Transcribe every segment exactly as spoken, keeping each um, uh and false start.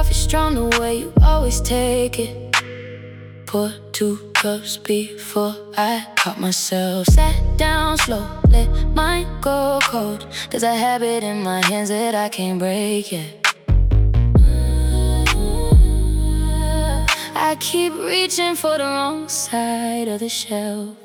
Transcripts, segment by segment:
coffee strong the way you always take it. Pour two cups before I caught myself. Sat down slow, let mine go cold. There's a habit in my hands that I can't break yet. I keep reaching for the wrong side of the shelf.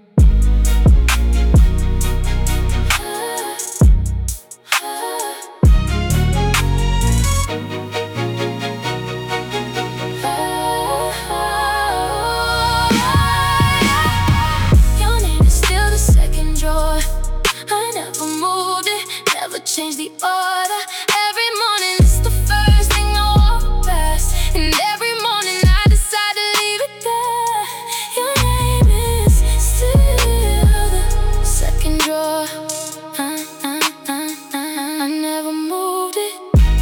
Change the order. Every morning it's the first thing I walk past, and every morning I decide to leave it there. Your name is still the second drawer. I, I, I, I, I never moved it.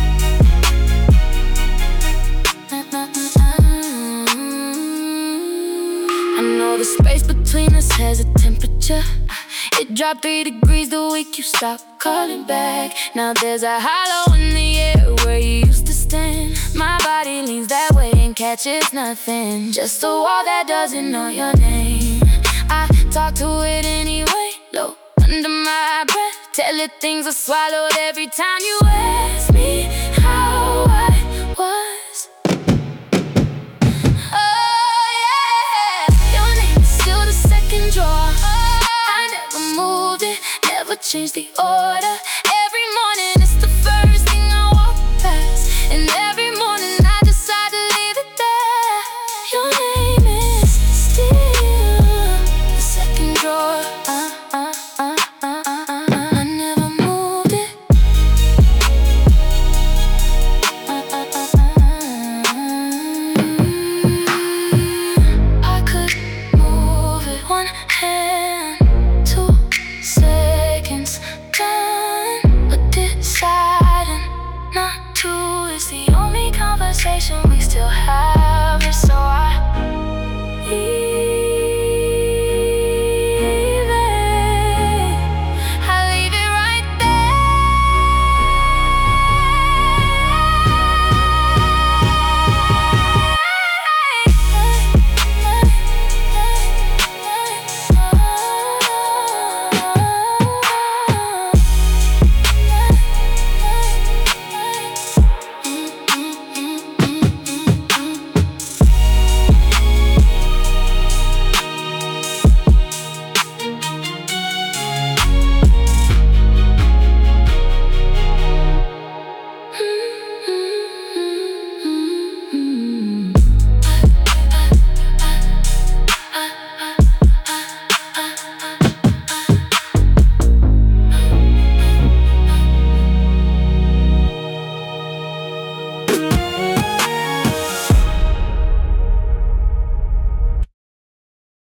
I, I, I, I know the space between us has a temperature. It dropped three degrees the week you stopped calling back. Now there's a hollow in the air where you used to stand. My body leans that way and catches nothing. Just a wall that doesn't know your name. I talk to it anyway, low under my breath. Tell it things I swallowed every time you ask me how I was. Oh yeah, your name is still the second drawer. Moved it, never changed the order.